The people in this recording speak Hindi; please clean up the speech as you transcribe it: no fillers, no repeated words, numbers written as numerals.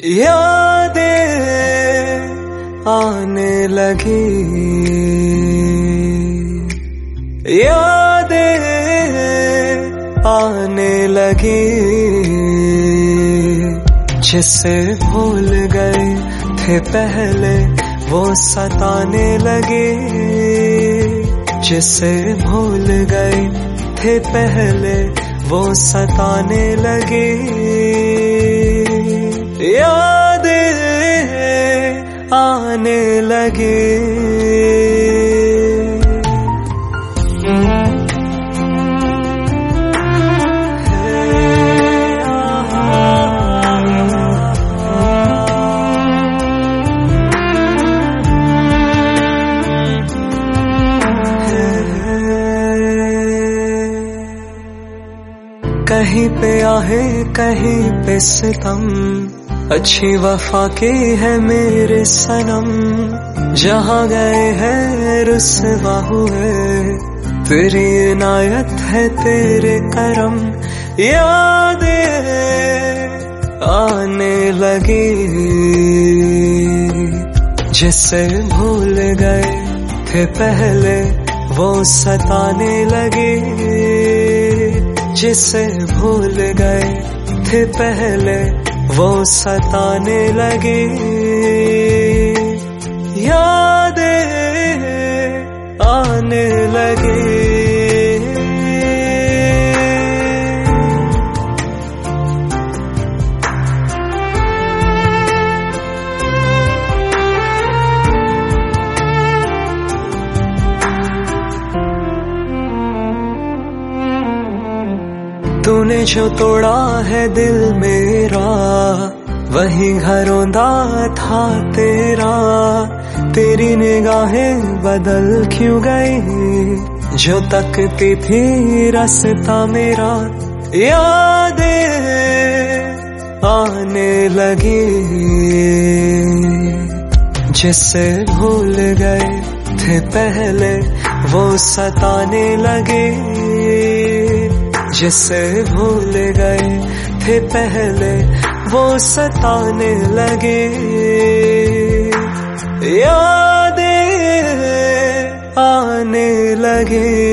यादें आने लगी, यादें आने लगी, जिसे भूल गए थे पहले वो सताने लगे, जिसे भूल गए थे पहले वो सताने लगे। यादें आने लगे। कहीं पे आहे कहीं पे सितम, अच्छी वफा के है मेरे सनम, जहाँ गए हैं रुसवा हुए, तेरी इनायत है तेरे करम। यादें आने लगी, जिसे भूल गए थे पहले वो सताने लगे, जिसे भूल गए थे पहले वो सताने लगे। यादें आने लगे। तूने जो तोड़ा है दिल मेरा, वही घरौंदा था तेरा, तेरी निगाहें बदल क्यों गई, जो तकती थी रास्ता मेरा। यादें आने लगी, जिसे भूल गए थे पहले वो सताने लगे, जिसे भूल गए थे पहले वो सताने लगे। यादें आने लगे।